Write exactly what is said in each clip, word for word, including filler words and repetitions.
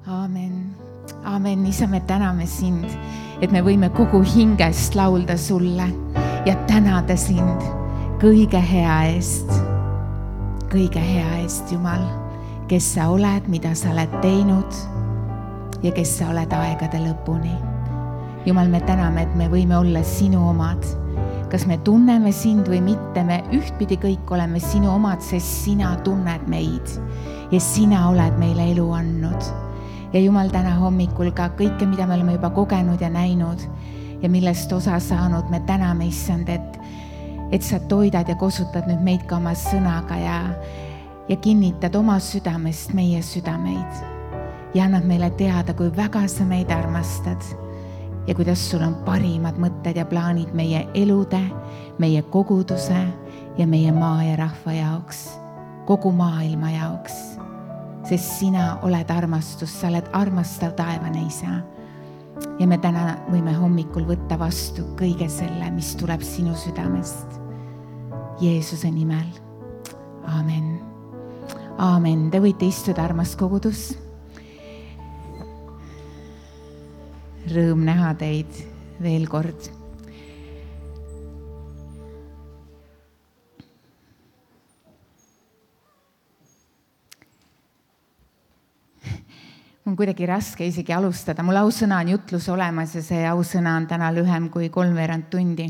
Aamen. Aamen, isa, me täname sind, et me võime kogu hingest laulda sulle ja tänada sind kõige hea eest. Kõige hea eest, Jumal, kes sa oled, mida sa oled teinud ja kes sa oled aegade lõpuni. Jumal, me täname, et me võime olla sinu omad. Kas me tunneme sind või mitte, me ühtpidi kõik oleme sinu omad, sest sina tunned meid ja sina oled meile elu andnud. Ja Jumal, täna hommikul ka kõike, mida me oleme juba kogenud ja näinud ja millest osa saanud, me täname, issand, et, et sa toidad ja kosutad nüüd meid ka oma sõnaga ja, ja kinnitad oma südamest meie südameid ja annad meile teada, kui väga sa meid armastad ja kuidas sul on parimad mõtted ja plaanid meie elude, meie koguduse ja meie maa ja rahva jaoks, kogu maailma jaoks. Sest sina oled armastus, sa oled armastav taevane isa. Ja me täna võime hommikul võtta vastu kõige selle, mis tuleb sinu südamest. Jeesuse nimel. Aamen. Aamen. Te võite istuda, armas kogudus. Rõõm näha teid veel kord. On kuidagi raske isegi alustada. Mul ausõna on jutlus olemas ja see ausõna on täna lühem kui kolmveerand tundi.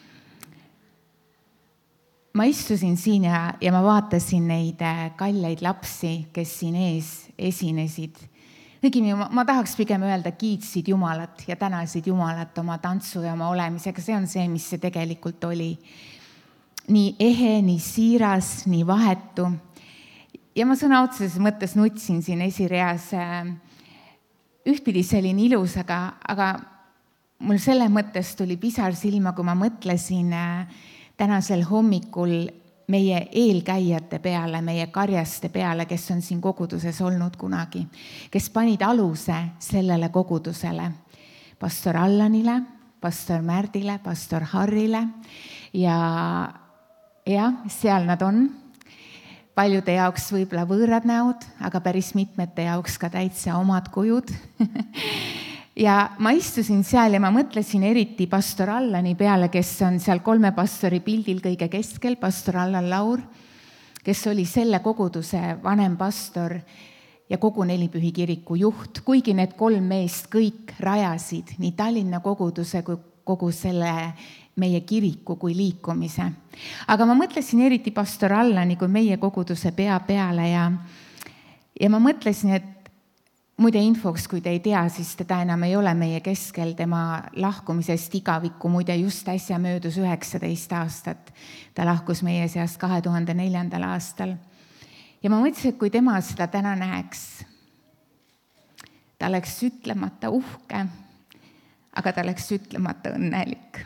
Ma istusin siin ja, ja ma vaatasin neid kalleid lapsi, kes siin ees esinesid. Õigini, ma, ma tahaks pigem öelda, kiitsid Jumalat ja tänasid Jumalat oma tantsu ja oma olemisega. See on see, mis see tegelikult oli. Nii ehe, nii siiras, nii vahetu. Ja ma sõna otseses mõttes nutsin siin esireas. Ühtpidi see oli ilus, aga, aga mul selle mõttes tuli pisar silma, kui ma mõtlesin tänasel hommikul meie eelkäijate peale, meie karjaste peale, kes on siin koguduses olnud kunagi, kes panid aluse sellele kogudusele. Pastor Allanile, pastor Märdile, pastor Harrile ja, ja seal nad on. Paljude jaoks võib-olla võõrad näod, aga päris mitmete jaoks ka täitsa omad kujud. Ja ma istusin seal ja ma mõtlesin eriti pastor Allani peale, kes on seal kolme pastori pildil kõige keskel, pastor Allan Laur, kes oli selle koguduse vanem pastor ja kogu Nelipühi kiriku juht, kuigi need kolm meest kõik rajasid nii Tallinna koguduse kui kogu selle meie kiriku kui liikumise. Aga ma mõtlesin eriti pastor Allani kui meie koguduse pea peale ja, ja ma mõtlesin, et muide infoks, kui te ei tea, siis teda enam ei ole meie keskel, tema lahkumisest igavikku, muide just äsja möödus üheksateist aastat. Ta lahkus meie seast kahe tuhande neljandal aastal. Ja ma mõtlesin, et kui tema seda täna näeks, ta oleks ütlemata uhke, aga ta oleks ütlemata õnnelik.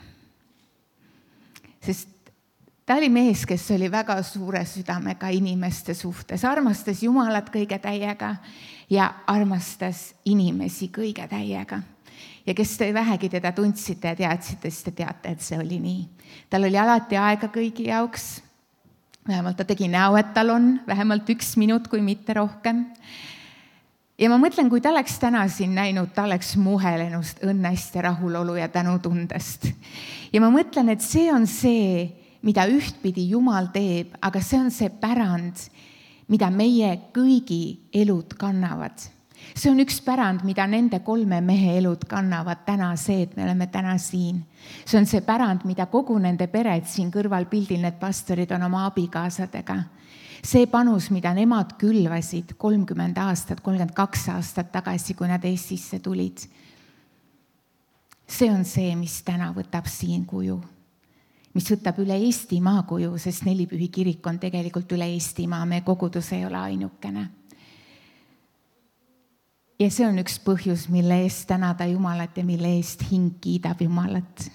Sest ta oli mees, kes oli väga suure südamega inimeste suhtes, armastas Jumalat kõige täiega ja armastas inimesi kõige täiega. Ja kes te vähegi teda tundsite ja teadsite, siis te teate, et see oli nii. Tal oli alati aega kõigi jaoks. Vähemalt ta tegi näo, et tal on vähemalt üks minut, kui mitte rohkem. Ja ma mõtlen, kui ta oleks täna siin näinud, ta oleks muhelenust õnnest ja rahulolu ja tänutundest. Ja ma mõtlen, et see on see, mida ühtpidi Jumal teeb, aga see on see pärand, mida meie kõigi elud kannavad. See on üks pärand, mida nende kolme mehe elud kannavad täna see, et me oleme täna siin. See on see pärand, mida kogu nende pered siin kõrval pildil, need pastorid on oma abikaasadega. See panus, mida nemad külvasid kolmkümmend aastat, kolmkümmend kaks aastat tagasi, kui nad Eestisse tulid. See on see, mis täna võtab siin kuju. Mis võtab üle Eestimaa kuju, sest Nelipühi kirik on tegelikult üle Eestimaa, me kogudus ei ole ainukene. Ja see on üks põhjus, mille eest tänada Jumalat ja mille eest hing kiidab Jumalat.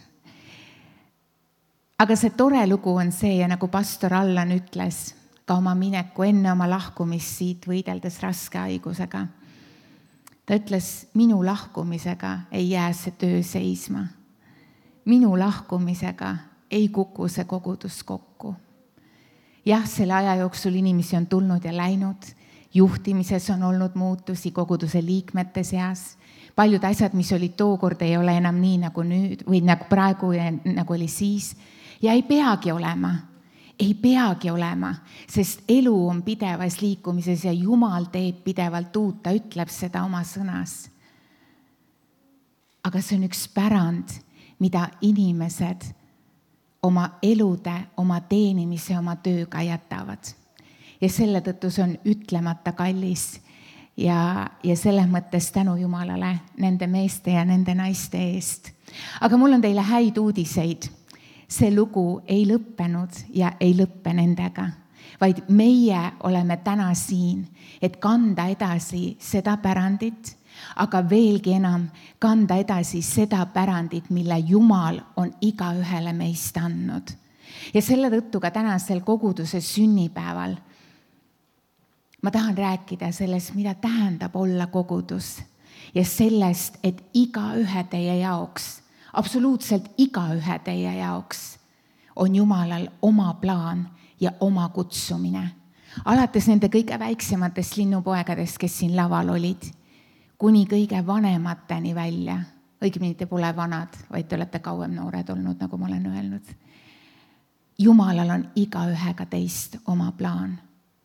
Aga see tore lugu on see, ja nagu pastor Allan ütles, ka oma mineku enne oma lahkumist siit võideldes raske haigusega. Ta ütles, minu lahkumisega ei jää see töö seisma. Minu lahkumisega ei kuku see kogudus kokku. Jah, selle aja jooksul inimesi on tulnud ja läinud juhtimises on olnud muutusi koguduse liikmete seas. Paljud asjad, mis olid tookord, ei ole enam nii nagu nüüd või nagu praegu ja nagu oli siis. Ja ei peagi olema, ei peagi olema, sest elu on pidevas liikumises ja Jumal teeb pidevalt uut, ta ütleb seda oma sõnas. Aga see on üks pärand, mida inimesed oma elude, oma teenimise, oma tööga jätavad. Ja selle tõttu see on ütlemata kallis ja, ja selles mõttes tänu Jumalale nende meeste ja nende naiste eest. Aga mul on teile häid uudiseid. See lugu ei lõppenud ja ei lõppe nendega, vaid meie oleme täna siin, et kanda edasi seda pärandit, aga veelgi enam kanda edasi seda pärandit, mille Jumal on igaühele meist andnud. Ja selle tõttu ka tänasel koguduse sünnipäeval ma tahan rääkida sellest, mida tähendab olla kogudus ja sellest, et igaühe teie jaoks, absoluutselt igaühe teie jaoks on Jumalal oma plaan ja oma kutsumine. Alates nende kõige väiksematest linnupoegadest, kes siin laval olid, kuni kõige vanemateni välja. Õigemini te pole vanad, vaid te olete kauem noored olnud, nagu ma olen öelnud. Jumalal on igaühega teist oma plaan.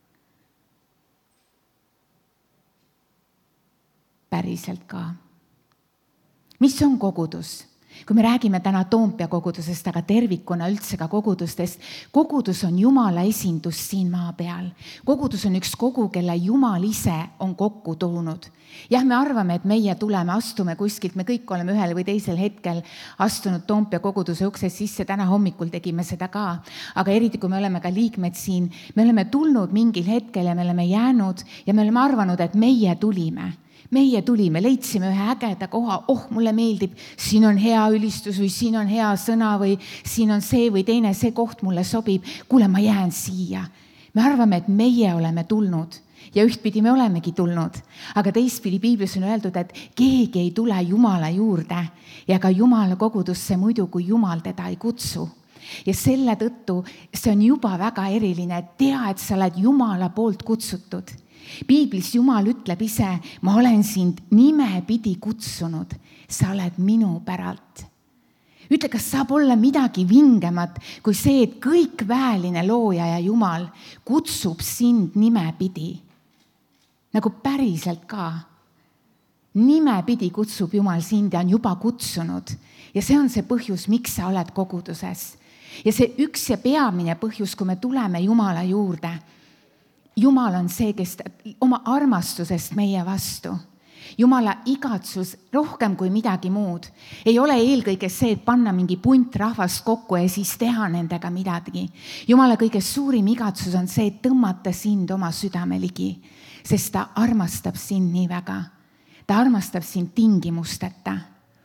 Päriselt ka. Mis on kogudus? Kui me räägime täna Toompea kogudusest, aga tervikuna üldse ka kogudustest, kogudus on Jumala esindus siin maa peal. Kogudus on üks kogu, kelle Jumal ise on kokku toonud. Jah, me arvame, et meie tuleme, astume kuskilt, me kõik oleme ühel või teisel hetkel astunud Toompea koguduse uksest sisse, täna hommikul tegime seda ka. Aga eriti, kui me oleme ka liikmed siin, me oleme tulnud mingil hetkel ja me oleme jäänud ja me oleme arvanud, et meie tulime. Meie tulime, leidsime ühe ägeda koha, oh, mulle meeldib, siin on hea ülistus või siin on hea sõna või siin on see või teine, see koht mulle sobib. Kuule, ma jään siia. Me arvame, et meie oleme tulnud ja ühtpidi me olemegi tulnud. Aga teistpidi piiblis on öeldud, et keegi ei tule Jumala juurde ja ka Jumala kogudusse muidu, kui Jumal teda ei kutsu. Ja selle tõttu see on juba väga eriline, et tea, et sa oled Jumala poolt kutsutud. Piiblis Jumal ütleb ise, ma olen sind nimepidi kutsunud, sa oled minu päralt. Ütle, kas saab olla midagi vingemat kui see, et kõik väeline looja ja Jumal kutsub sind nimepidi. Nagu päriselt ka. Nimepidi kutsub Jumal sind ja on juba kutsunud. Ja see on see põhjus, miks sa oled koguduses. Ja see üks ja peamine põhjus, kui me tuleme Jumala juurde, Jumal on see, kes oma armastusest meie vastu. Jumala igatsus rohkem kui midagi muud. Ei ole eelkõige see, et panna mingi punt rahvast kokku ja siis teha nendega midagi. Jumala kõige suurim igatsus on see, et tõmmata sind oma südame ligi, sest ta armastab sind nii väga. Ta armastab sind tingimusteta.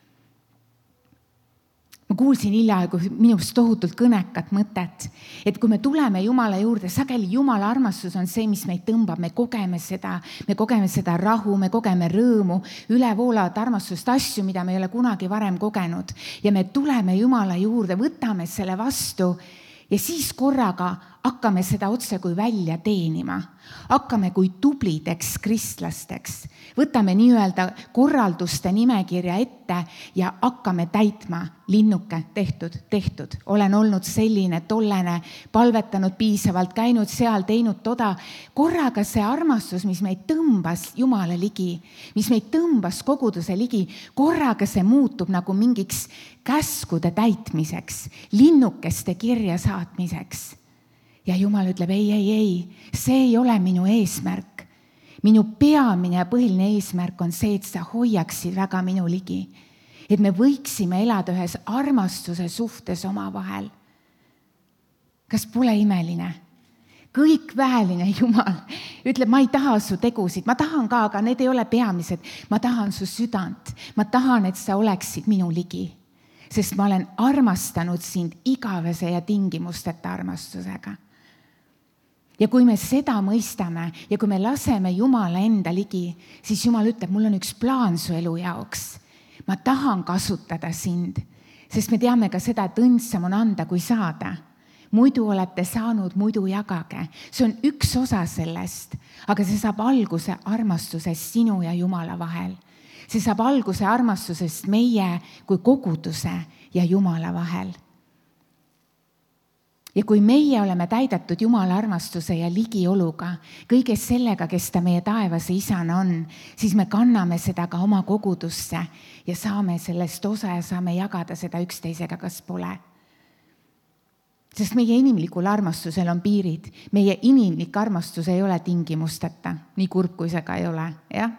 Ma kuulsin hiljaaegu minust tohutult kõnekat mõtet, et kui me tuleme Jumala juurde, sageli Jumala armastus on see, mis meid tõmbab, me kogeme seda, me kogeme seda rahu, me kogeme rõõmu, ülevoolavat armastust, asju, mida me ei ole kunagi varem kogenud. Ja me tuleme Jumala juurde, võtame selle vastu ja siis korraga hakkame seda otse kui välja teenima. Hakkame kui tublideks kristlasteks. Võtame nii-öelda korralduste nimekirja ette ja hakkame täitma. Linnuke, tehtud, tehtud. Olen olnud selline, tollene, palvetanud piisavalt, käinud seal, teinud toda. Korraga see armastus, mis meid tõmbas Jumala ligi, mis meid tõmbas koguduse ligi, korraga see muutub nagu mingiks käskude täitmiseks, linnukeste kirja saatmiseks. Ja Jumal ütleb, ei, ei, ei, see ei ole minu eesmärk. Minu peamine ja põhiline eesmärk on see, et sa hoiaksid väga minu ligi. Et me võiksime elada ühes armastuse suhtes oma vahel. Kas pole imeline? Kõik väeline Jumal ütleb, ma ei taha su tegusid, ma tahan ka, aga need ei ole peamised. Ma tahan su südant, ma tahan, et sa oleksid minu ligi. Sest ma olen armastanud sind igavese ja tingimusteta armastusega. Ja kui me seda mõistame ja kui me laseme Jumala enda ligi, siis Jumal ütleb, mul on üks plaan su elu jaoks. Ma tahan kasutada sind, sest me teame ka seda, et õndsam on anda kui saada. muidu olete saanud, muidu jagage. See on üks osa sellest, aga see saab alguse armastusest sinu ja Jumala vahel. See saab alguse armastusest meie kui koguduse ja Jumala vahel. Ja kui meie oleme täidetud Jumala armastuse ja ligioluga, kõige sellega, kes ta meie taevase isana on, siis me kanname seda ka oma kogudusse ja saame sellest osa ja saame jagada seda üksteisega, kas pole. Sest meie inimlikul armastusel on piirid. Meie inimlik armastus ei ole tingimusteta, nii kurb kui see ka ei ole, jah?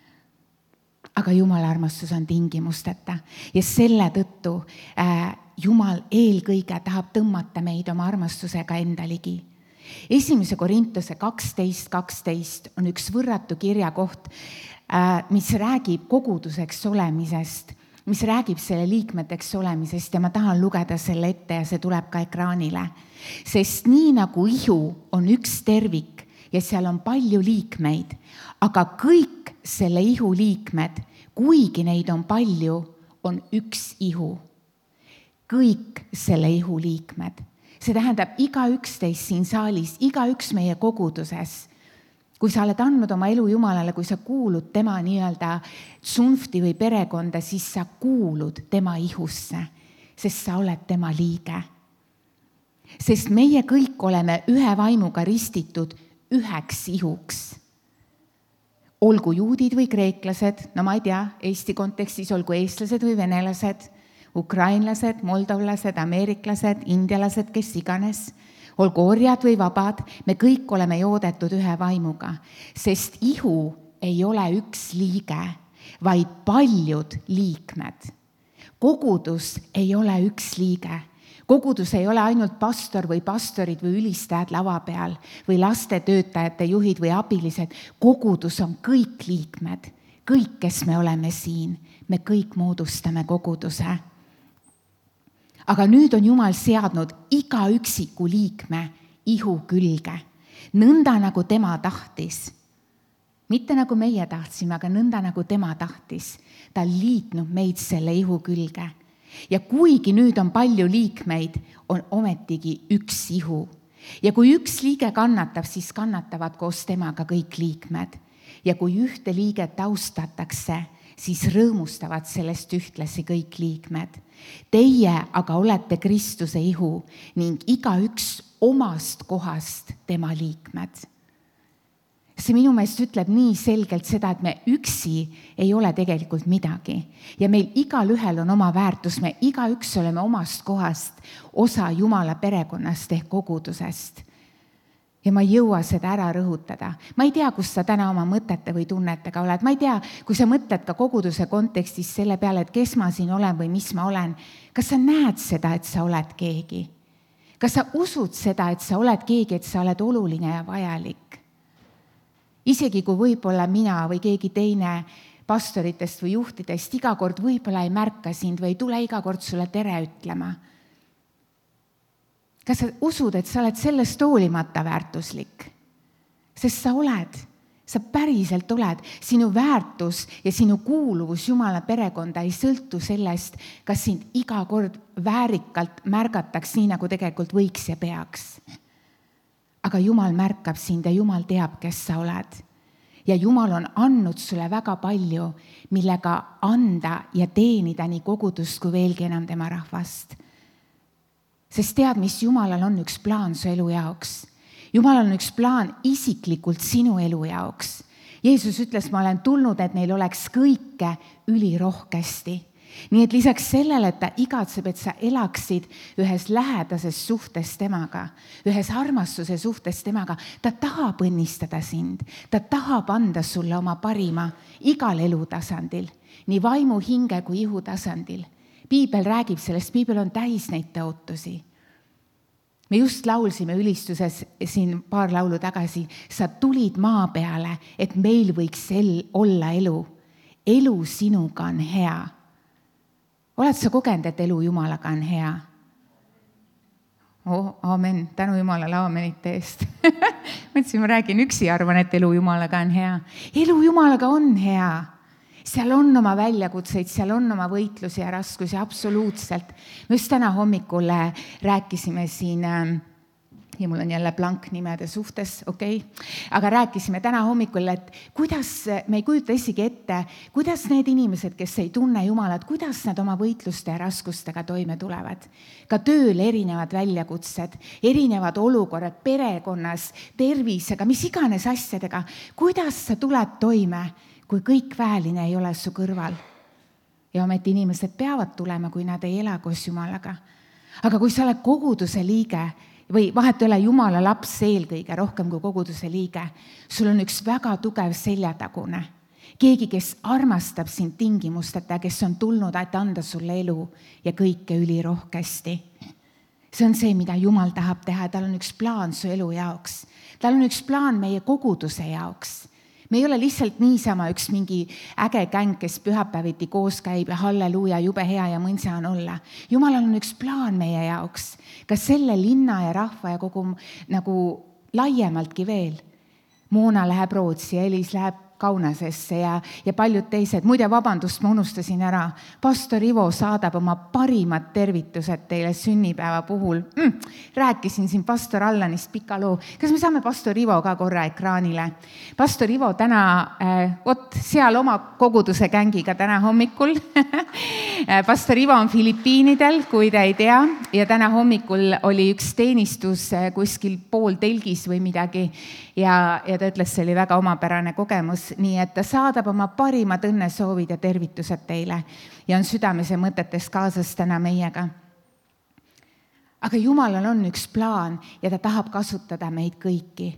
Aga Jumala armastus on tingimusteta ja selle tõttu äh, Jumal eelkõige tahab tõmmata meid oma armastusega enda ligi. Esimese Korintuse kaksteist kaksteist on üks võrratu kirjakoht, mis räägib koguduseks olemisest, mis räägib selle liikmeteks olemisest ja ma tahan lugeda selle ette ja see tuleb ka ekraanile. Sest nii nagu ihu on üks tervik ja seal on palju liikmeid, aga kõik selle ihu liikmed, kuigi neid on palju, on üks ihu. Kõik selle ihu liikmed. See tähendab iga üks teist siin saalis, iga üks meie koguduses. Kui sa oled andnud oma elu Jumalale, kui sa kuulud tema nii-öelda tsunfti või perekonda, siis sa kuulud tema ihusse, sest sa oled tema liige. Sest meie kõik oleme ühe vaimuga ristitud üheks ihuks. Olgu juudid või kreeklased, no ma ei tea, Eesti kontekstis olgu eestlased või venelased, ukrainlased, moldovlased, ameeriklased, indialased, kes iganes, olgu orjad või vabad, me kõik oleme joodetud ühe vaimuga, sest ihu ei ole üks liige, vaid paljud liikmed. Kogudus ei ole üks liige. Kogudus ei ole ainult pastor või pastorid või ülistajad lava peal või lastetöötajate juhid või abilised. Kogudus on kõik liikmed, kõik, kes me oleme siin, me kõik moodustame koguduse. Aga nüüd on Jumal seadnud iga üksiku liikme ihu külge, nõnda nagu tema tahtis. Mitte nagu meie tahtsime, aga nõnda nagu tema tahtis. Ta liitnud meid selle ihu külge. Ja kuigi nüüd on palju liikmeid, on ometigi üks ihu. Ja kui üks liige kannatab, siis kannatavad koos temaga kõik liikmed. Ja kui ühte liiget austatakse, siis rõõmustavad sellest ühtlasi kõik liikmed. Teie aga olete Kristuse ihu ning iga üks omast kohast tema liikmed. See minu meelest ütleb nii selgelt seda, et me üksi ei ole tegelikult midagi. Ja meil igal ühel on oma väärtus, me iga üks oleme omast kohast osa Jumala perekonnast ehk kogudusest. Ja ma ei jõua seda ära rõhutada. Ma ei tea, kus sa täna oma mõtete või tunnetega oled. Ma ei tea, kui sa mõtled ka koguduse kontekstis selle peale, et kes ma siin olen või mis ma olen. Kas sa näed seda, et sa oled keegi? Kas sa usud seda, et sa oled keegi, et sa oled oluline ja vajalik? Isegi kui võib-olla mina või keegi teine pastoritest või juhtidest iga kord võib-olla ei märka sind või ei tule iga kord sulle tere ütlema. Kas sa usud, et sa oled sellest hoolimata väärtuslik? Sest sa oled, sa päriselt oled. Sinu väärtus ja sinu kuuluvus Jumala perekonda ei sõltu sellest, kas sind iga kord väärikalt märgataks nii, nagu tegelikult võiks ja peaks. Aga Jumal märkab sind ja Jumal teab, kes sa oled. Ja Jumal on andnud sulle väga palju, millega anda ja teenida nii kogudust kui veelgi enam tema rahvast. Sest tead, mis Jumalal on üks plaan su elu jaoks. Jumal on üks plaan isiklikult sinu elu jaoks. Jeesus ütles, ma olen tulnud, et neil oleks kõike ülirohkesti. Nii et lisaks sellele, et ta igatseb, et sa elaksid ühes lähedases suhtes temaga, ühes armastuse suhtes temaga, ta tahab õnnistada sind, ta tahab anda sulle oma parima igal elutasandil, nii vaimu, hinge kui ihu tasandil. Piibel räägib sellest, piibel on täis neid tõotusi. Me just laulsime ülistuses siin paar laulu tagasi, sa tulid maa peale, et meil võiks olla elu. Elu sinuga on hea. Oled sa kogenud, et elu Jumalaga on hea? Oh, aamen, tänu Jumalale aamenite eest. Mõtlesin, ma räägin üksi, arvan, et elu Jumalaga on hea. Elu Jumalaga on hea. seal on oma väljakutseid, seal on oma võitlusi ja raskusi, absoluutselt. Me just täna hommikul rääkisime siin, ja mul on jälle blank nimede suhtes, okei, okay. Aga rääkisime täna hommikul, et kuidas, me ei kujuta isegi ette, kuidas need inimesed, kes ei tunne Jumalat, kuidas nad oma võitluste ja raskustega toime tulevad. Ka tööl erinevad väljakutsed, erinevad olukorrad perekonnas, tervisega, mis iganes asjadega. Kuidas sa tuled toime, kui kõik väeline ei ole su kõrval? Ja ometi inimesed peavad tulema, kui nad ei ela koos Jumalaga. Aga kui sa oled koguduse liige või vahet ei ole Jumala laps eelkõige rohkem kui koguduse liige, sul on üks väga tugev seljatagune. Keegi, kes armastab sind tingimusteta, kes on tulnud, et anda sulle elu ja kõike ülirohkesti. See on see, mida Jumal tahab teha. Tal on üks plaan su elu jaoks. Tal on üks plaan meie koguduse jaoks. Me ei ole lihtsalt niisama üks mingi äge gäng, kes pühapäeviti koos käib ja halleluuja, jube hea ja mõnsa on olla. Jumalal on üks plaan meie jaoks. Ka selle linna ja rahva ja kogu nagu laiemaltki veel. Moona läheb Rootsi ja Elis läheb Kaunasesse ja, ja paljud teised. Muide, vabandust, ma unustasin ära. Pastor Ivo saadab oma parimad tervitused teile sünnipäeva puhul. Mm, rääkisin siin pastor Allanist pika loo. Kas me saame pastor Ivo ka korra ekraanile? Pastor Ivo täna, äh, ot, seal oma koguduse gängiga täna hommikul. Pastor Ivo on Filipiinidel, kui te ei tea. Ja täna hommikul oli üks teenistus kuskil pool telgis või midagi. Ja, ja ta ütles, see oli väga omapärane kogemus. Nii et ta saadab oma parimad õnnesoovid ja tervitused teile ja on südamese mõtetes kaasas täna meiega. Aga Jumalal on üks plaan ja ta tahab kasutada meid kõiki.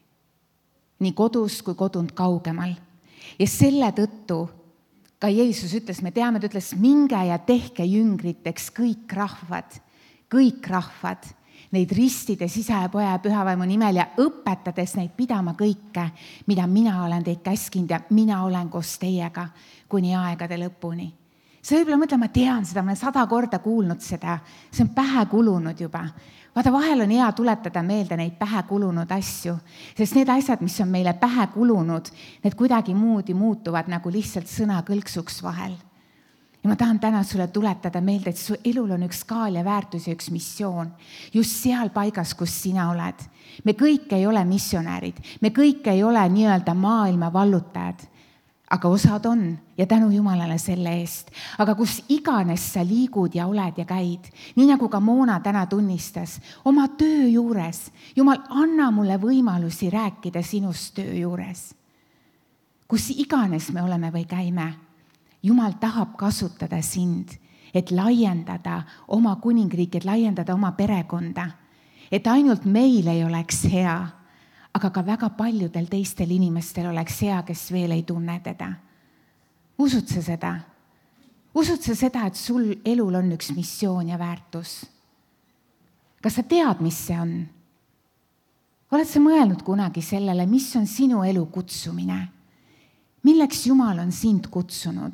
Nii kodus kui kodunt kaugemal. Ja selle tõttu ka Jeesus ütles, me teame, ta ütles, minge ja tehke jüngriteks kõik rahvad, kõik rahvad. Neid ristides isa ja poja ja pühavaimu nimel ja õpetades neid pidama kõike, mida mina olen teid käskinud ja mina olen koos teiega kuni aegade lõpuni. Sa võib-olla mõtle, ma tean seda, ma olen sada korda kuulnud seda, see on pähe kulunud juba. Vaata, vahel on hea tuletada meelde neid pähe kulunud asju, sest need asjad, mis on meile pähe kulunud, need kuidagi muudi muutuvad nagu lihtsalt sõna kõlksuks vahel. Ja ma tahan täna sulle tuletada meelde, et su elul on üks kaal ja väärtus ja üks missioon. Just seal paigas, kus sina oled. Me kõik ei ole missionäärid. Me kõik ei ole nii-öelda maailma vallutajad. Aga osad on ja tänu Jumalale selle eest. Aga kus iganes sa liigud ja oled ja käid, nii nagu ka Moona täna tunnistas, oma töö juures. Jumal, anna mulle võimalusi rääkida sinust töö juures. Kus iganes me oleme või käime, Jumal tahab kasutada sind, et laiendada oma kuningriiki, et laiendada oma perekonda. Et ainult meil ei oleks hea, aga ka väga paljudel teistel inimestel oleks hea, kes veel ei tunne teda. Usud sa seda? Usud sa seda, et sul elul on üks missioon ja väärtus? Kas sa tead, mis see on? Oled sa mõelnud kunagi sellele, mis on sinu elu kutsumine? Milleks Jumal on sind kutsunud?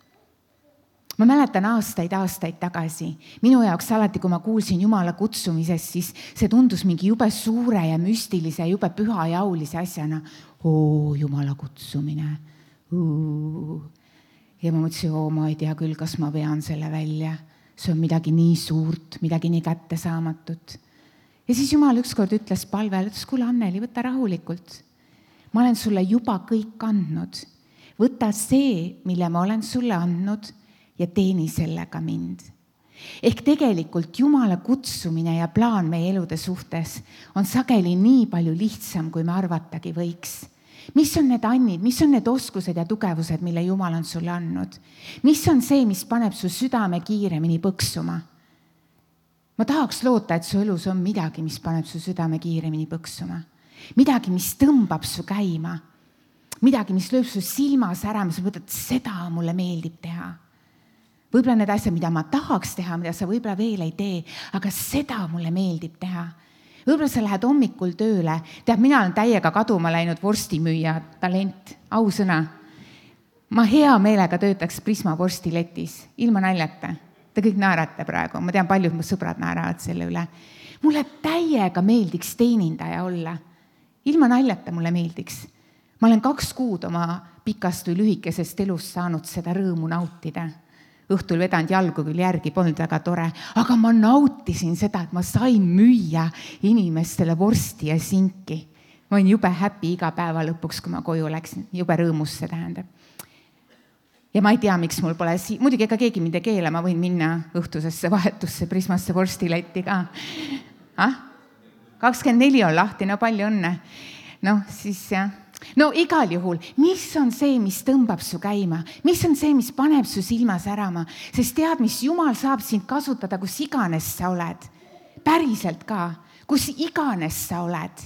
Ma mäletan aastaid, aastaid tagasi. Minu jaoks alati, kui ma kuulsin Jumala kutsumisest, siis see tundus mingi jube suure ja müstilise, jube püha ja aulise asjana. Oo, Jumala kutsumine. Uu. Ja ma mõtlesin, oo, ma ei tea küll, kas ma vean selle välja. See on midagi nii suurt, midagi nii kättesaamatut. Ja siis Jumal ükskord ütles palvel, ütles, kuule Anneli, võta rahulikult. Ma olen sulle juba kõik andnud. Võta see, mille ma olen sulle andnud ja teeni sellega mind. Ehk tegelikult Jumala kutsumine ja plaan meie elude suhtes on sageli nii palju lihtsam, kui me arvatagi võiks. Mis on need annid, mis on need oskused ja tugevused, mille Jumal on sulle andnud? Mis on see, mis paneb su südame kiiremini põksuma? Ma tahaks loota, et su elus on midagi, mis paneb su südame kiiremini põksuma. Midagi, mis tõmbab su käima. Midagi, mis lööb su silmas ära, mis mõtled, seda mulle meeldib teha. Võib-olla need asjad, mida ma tahaks teha, mida sa võib-olla veel ei tee, aga seda mulle meeldib teha. Võib-olla sa lähed hommikul tööle. Tead, mina olen täiega kaduma läinud vorstimüüja talent, ausõna. Ma hea meelega töötaks Prisma vorstiletis, ilma naljata. Te kõik naerate praegu, ma tean, paljud mu sõbrad naeravad selle üle. Mulle täiega meeldiks teenindaja olla. Ilma naljata mulle meeldiks. Ma olen kaks kuud oma pikast või lühikesest elust saanud seda rõõmu nautida. Õhtul vedanud jalgu küll järgi, polnud väga tore, aga ma nautisin seda, et ma sain müüa inimestele vorsti ja sinki. Ma olin jube happy iga päeva lõpuks, kui ma koju läksin, jube rõõmus see tähendab. Ja ma ei tea, miks mul pole si-, muidugi ega keegi mind ei keela, ma võin minna õhtusesse vahetusse Prismasse vorstiletti ka. Ah? kakskümmend neli on lahti, no palju õnne. No siis jah. No igal juhul, mis on see, mis tõmbab su käima? Mis on see, mis paneb su silma särama? Sest tead, mis Jumal saab sind kasutada, kus iganes sa oled. Päriselt ka, kus iganes sa oled.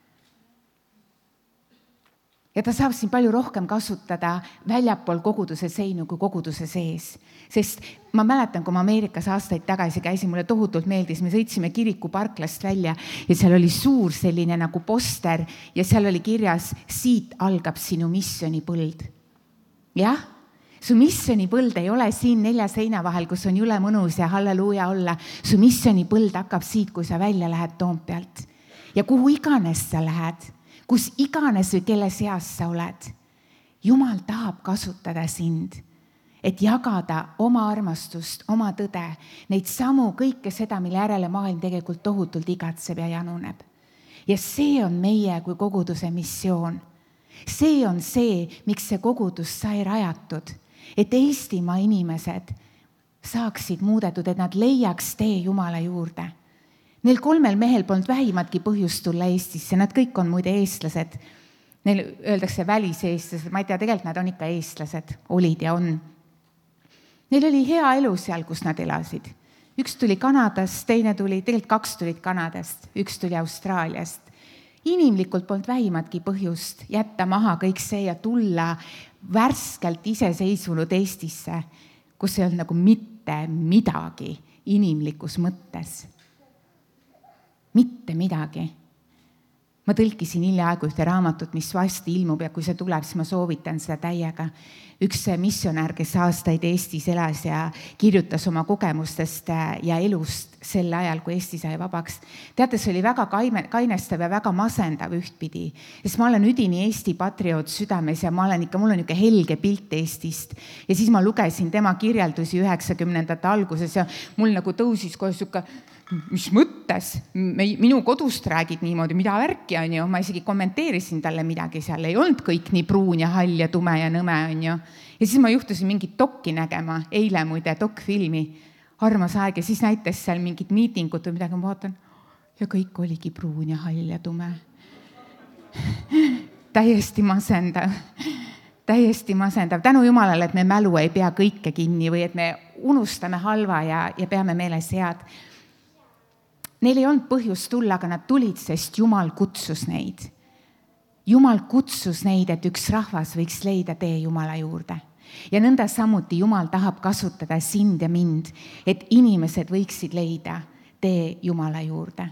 Ja ta saab siin palju rohkem kasutada väljapool koguduse seinu kui koguduse sees. Sest ma mäletan, kui ma Ameerikas aastaid tagasi käisin, mulle tohutult meeldis, me sõitsime kiriku parklast välja ja seal oli suur selline nagu poster ja seal oli kirjas, siit algab sinu missionipõld. Jah, su missionipõld ei ole siin nelja seina vahel, kus on jule mõnus ja halleluuja olla. Su missionipõld hakkab siit, kui sa välja lähed Toompealt. Ja kuhu iganes sa lähed, kus iganes või kelle seas sa oled. Jumal tahab kasutada sind, et jagada oma armastust, oma tõde, neid samu kõike seda, mille järele maailm tegelikult tohutult igatseb ja januneb. Ja see on meie kui koguduse missioon. See on see, miks see kogudus sai rajatud, et Eestimaa inimesed saaksid muudetud, et nad leiaks tee Jumala juurde. Neil kolmel mehel polnud vähimatki põhjust tulla Eestisse, nad kõik on muide eestlased. Neil öeldakse väliseestlased, ma ei tea, tegelikult nad on ikka eestlased, olid ja on. Neil oli hea elu seal, kus nad elasid. Üks tuli Kanadast, teine tuli, tegelikult kaks tulid Kanadast, üks tuli Austraaliast. Inimlikult polnud vähimatki põhjust jätta maha kõik see ja tulla värskelt iseseisvunud Eestisse, kus ei olnud nagu mitte midagi inimlikus mõttes. Mitte midagi. Ma tõlkisin hiljaaegu ühte raamatut, mis vasti ilmub ja kui see tuleb, siis ma soovitan seda täiega. Üks missionär, kes aastaid Eestis elas ja kirjutas oma kogemustest ja elust sel ajal, kui Eesti sai vabaks. Teate, see oli väga kaime, kainestav ja väga masendav ühtpidi. Sest ma olen üdini Eesti patrioot südames ja ma olen ikka, mul on niisugune helge pilt Eestist. Ja siis ma lugesin tema kirjeldusi üheksakümnendate alguses ja mul nagu tõusis kohe siuke, mis mõttes? Minu kodust räägid niimoodi, mida värki on ju. Ma isegi kommenteerisin talle midagi seal. Ei olnud kõik nii pruun ja hall ja tume ja nõme on ju. Ja siis ma juhtusin mingit dokki nägema, eile muide dokfilmi, Armas aeg ja siis näitas seal mingit miitingut või midagi, ma vaatan ja kõik oligi pruun ja hall ja tume. Täiesti masendav. Täiesti masendav. Tänu Jumalale, et me mälu ei pea kõike kinni või et me unustame halva ja, ja peame meeles head. Neil ei olnud põhjust tulla, aga nad tulid, sest Jumal kutsus neid. Jumal kutsus neid, et üks rahvas võiks leida tee Jumala juurde. Ja nõnda samuti Jumal tahab kasutada sind ja mind, et inimesed võiksid leida tee Jumala juurde.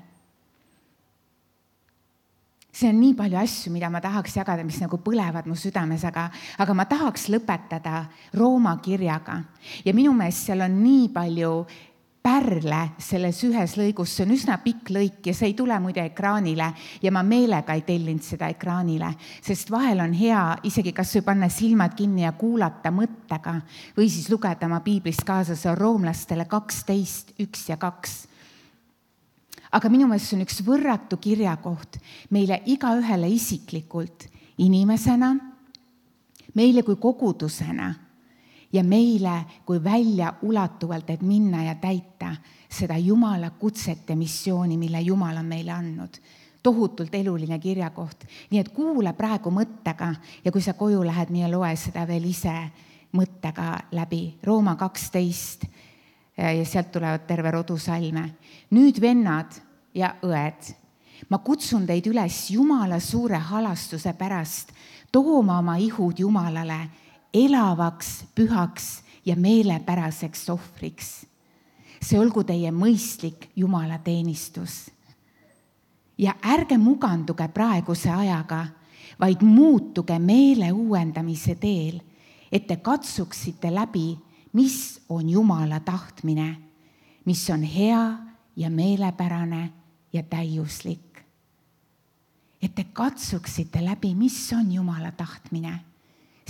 See on nii palju asju, mida ma tahaks jagada, mis nagu põlevad mu südames, aga, aga ma tahaks lõpetada Rooma kirjaga. Ja minu meelest seal on nii palju pärle selles ühes lõigus, see on üsna pikk lõik ja see ei tule muide ekraanile ja ma meelega ei tellinud seda ekraanile, sest vahel on hea isegi kas või panna silmad kinni ja kuulata mõttega või siis lugeda oma piiblist kaasa, see on roomlastele kaksteist, üks ja kaks. Aga minu meelest see on üks võrratu kirjakoht meile igaühele isiklikult, inimesena, meile kui kogudusena, ja meile kui välja ulatuvalt, et minna ja täita seda Jumala kutset ja missiooni, mille Jumal on meile andnud. Tohutult eluline kirjakoht. Nii et kuula praegu mõttega ja kui sa koju lähed, nii loe seda veel ise mõttega läbi. Rooma kaksteist ja sealt tulevad terve rodu salme. Nüüd vennad ja õed, ma kutsun teid üles Jumala suure halastuse pärast tooma oma ihud Jumalale elavaks, pühaks ja meelepäraseks ohvriks. See olgu teie mõistlik Jumala teenistus. Ja ärge muganduge praeguse ajaga, vaid muutuge meele uuendamise teel, et te katsuksite läbi, mis on Jumala tahtmine, mis on hea ja meelepärane ja täiuslik. Et te katsuksite läbi, mis on Jumala tahtmine.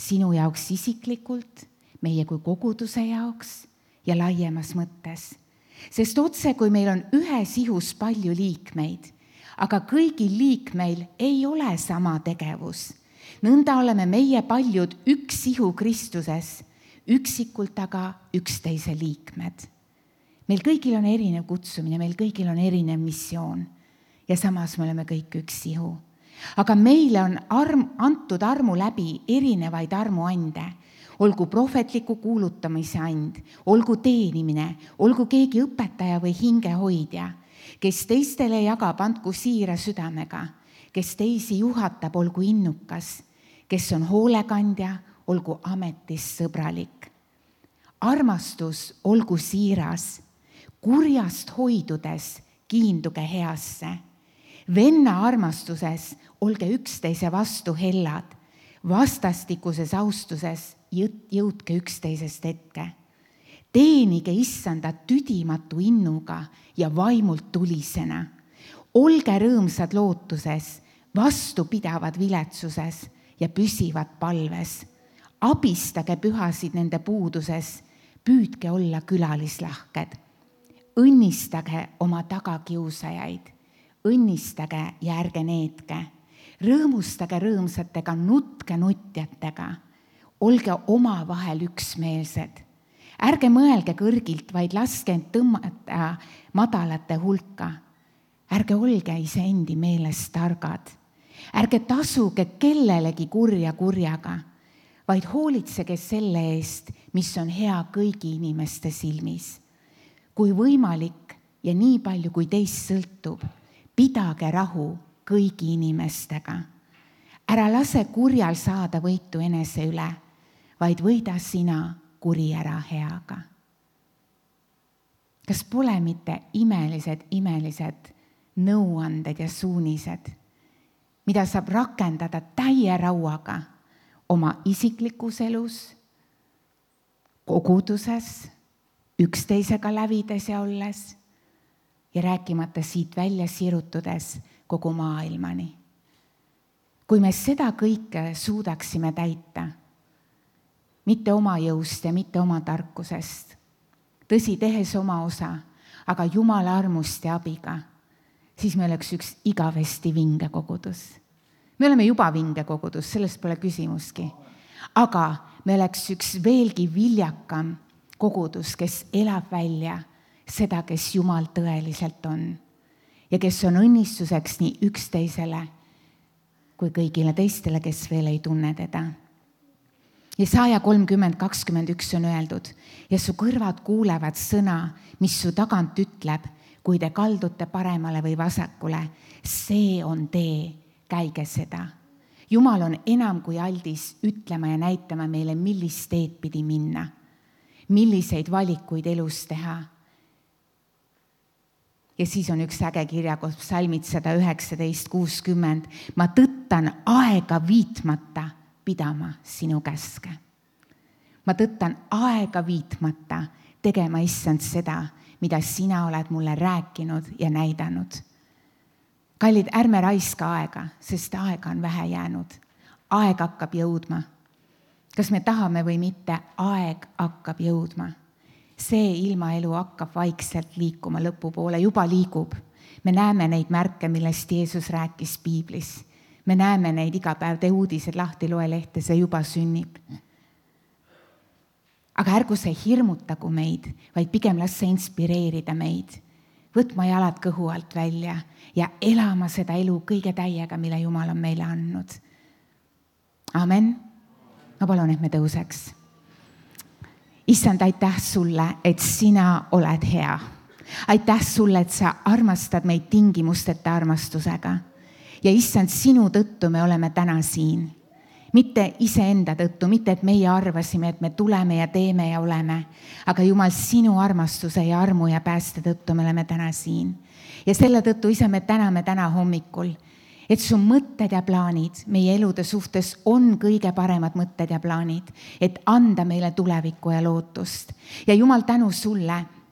sinu jaoks isiklikult, meie kui koguduse jaoks ja laiemas mõttes. Sest otse, kui meil on ühes ihus palju liikmeid, aga kõigil liikmeil ei ole sama tegevus. Nõnda oleme meie paljud üks ihu Kristuses, üksikult aga üksteise liikmed. Meil kõigil on erinev kutsumine, meil kõigil on erinev missioon ja samas me oleme kõik üks ihu. Aga meile on arm, antud armu läbi erinevaid armuande, olgu prohvetliku kuulutamise and, olgu teenimine, olgu keegi õpetaja või hingehoidja, kes teistele jagab, andku siira südamega, kes teisi juhatab, olgu innukas, kes on hoolekandja, olgu ametis sõbralik. Armastus olgu siiras, kurjast hoidudes kiinduge heasse. Venna armastuses olge üksteise vastu hellad, vastastikuses austuses jõudke üksteisest hetke. Teenige issanda tüdimatu innuga ja vaimult tulisena. Olge rõõmsad lootuses, vastupidavad viletsuses ja püsivad palves. Abistage pühasid nende puuduses, püüdke olla külalislahked. Õnnistage oma tagakiusajaid, õnnistage ja ärge neetke. Rõõmustage rõõmsatega, nutke nutjatega. Olge omavahel üksmeelsed. Ärge mõelge kõrgilt, vaid laske end tõmmata madalate hulka. Ärge olge iseendi meelest targad. Ärge tasuge kellelegi kurja kurjaga, vaid hoolitsege selle eest, mis on hea kõigi inimeste silmis. Kui võimalik ja nii palju, kui teist sõltub, pidage rahu kõigi inimestega. Ära lase kurjal saada võitu enese üle, vaid võida sina kuri ära heaga. Kas pole mitte imelised, imelised nõuanded ja suunised, mida saab rakendada täie rauaga oma isiklikus elus, koguduses, üksteisega lävides ja olles ja rääkimata siit välja sirutudes kogu maailmani. Kui me seda kõike suudaksime täita, mitte oma jõust ja mitte oma tarkusest, tõsi, tehes oma osa, aga Jumala armust ja abiga, siis me oleks üks igavesti vinge kogudus. Me oleme juba vinge kogudus, sellest pole küsimuski. Aga me oleks üks veelgi viljakam kogudus, kes elab välja seda, kes Jumal tõeliselt on ja kes on õnnistuseks nii üksteisele kui kõigile teistele, kes veel ei tunne teda. Jesaja kolmkümmend kakskümmend üks on öeldud ja su kõrvad kuulevad sõna, mis su tagant ütleb, kui te kaldute paremale või vasakule, see on tee, käige seda. Jumal on enam kui aldis ütlema ja näitama meile, millist teed pidi minna, milliseid valikuid elus teha. Ja siis on üks äge kirjakoht, psalmid sada üheksateist kuuskümmend. Ma tõttan aega viitmata pidama sinu käske. Ma tõttan aega viitmata tegema issand seda, mida sina oled mulle rääkinud ja näidanud. Kallid, ärme raiska aega, sest aega on vähe jäänud. Aeg hakkab jõudma. Kas me tahame või mitte, aeg hakkab jõudma. See ilmaelu hakkab vaikselt liikuma lõpupoole, juba liigub. Me näeme neid märke, millest Jeesus rääkis Piiblis. Me näeme neid iga päev, te uudised lahti loe lehte, see juba sünnib. Aga ärgu see hirmutagu meid, vaid pigem las see inspireerida meid. Võtma jalad kõhu alt välja ja elama seda elu kõige täiega, mille Jumal on meile andnud. Amen. Ma palun, et me tõuseks. Issand, aitäh sulle, et sina oled hea. Aitäh sulle, et sa armastad meid tingimusteta armastusega. Ja issand, sinu tõttu me oleme täna siin. Mitte iseenda tõttu, mitte et meie arvasime, et me tuleme ja teeme ja oleme. Aga Jumal, sinu armastuse ja armu ja pääste tõttu me oleme täna siin. Ja selle tõttu, isa, me täname täna hommikul, et su mõtted ja plaanid meie elude suhtes on kõige paremad mõtted ja plaanid, et anda meile tulevikku ja lootust. Ja Jumal, tänu sulle,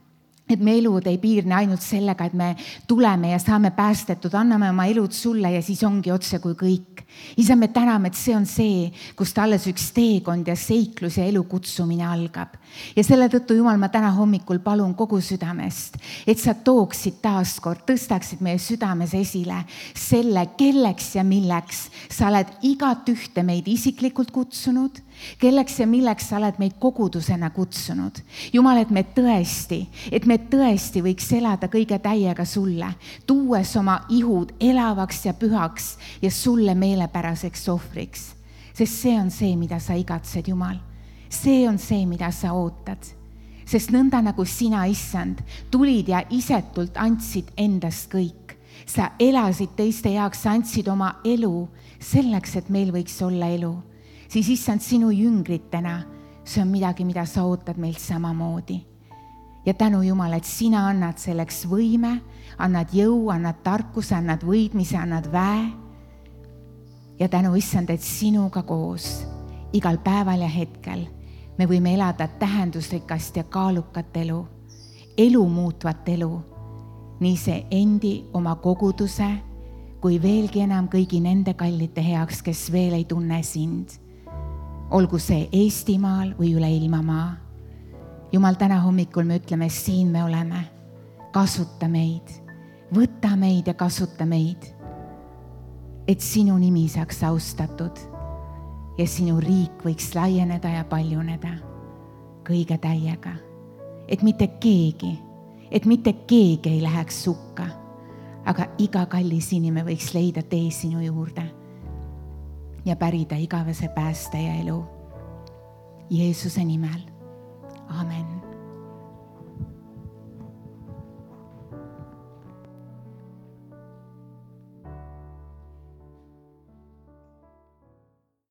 et me elud ei piirne ainult sellega, et me tuleme ja saame päästetud, anname oma elud sulle ja siis ongi otse kui kõik. Isa, me täname, et see on see, kust alles üks teekond ja seiklus ja elu kutsumine algab. Ja selle tõttu, Jumal, ma täna hommikul palun kogu südamest, et sa tooksid taaskord, tõstaksid meie südames esile selle, kelleks ja milleks sa oled igat ühte meid isiklikult kutsunud, kelleks ja milleks sa oled meid kogudusena kutsunud. Jumal, et me tõesti, et me tõesti võiks elada kõige täiega sulle, tuues oma ihud elavaks ja pühaks ja sulle meelepäraseks ohvriks. Sest see on see, mida sa igatsed, Jumal. See on see, mida sa ootad. Sest nõnda nagu sina, Issand, tulid ja isetult andsid endast kõik. Sa elasid teiste jaoks, sa andsid oma elu selleks, et meil võiks olla elu. Siis Issand, sinu jüngritena, see on midagi, mida sa ootad meilt samamoodi. Ja tänu, Jumal, et sina annad selleks võime, annad jõu, annad tarkuse, annad võidmise, annad väe. Ja tänu, Issand, et sinuga koos igal päeval ja hetkel me võime elada tähendusrikast ja kaalukat elu, elu muutvat elu, nii see endi oma koguduse, kui veelgi enam kõigi nende kallite heaks, kes veel ei tunne sind. Olgu see Eestimaal või üle ilmamaa. Jumal, täna hommikul me ütleme, siin me oleme. Kasuta meid, võta meid ja kasuta meid, et sinu nimi saaks austatud ja sinu riik võiks laieneda ja paljuneda kõige täiega. Et mitte keegi, et mitte keegi ei läheks sukka, aga iga kallis inimene võiks leida tee sinu juurde ja pärida igavese pääste ja elu. Jeesuse nimel.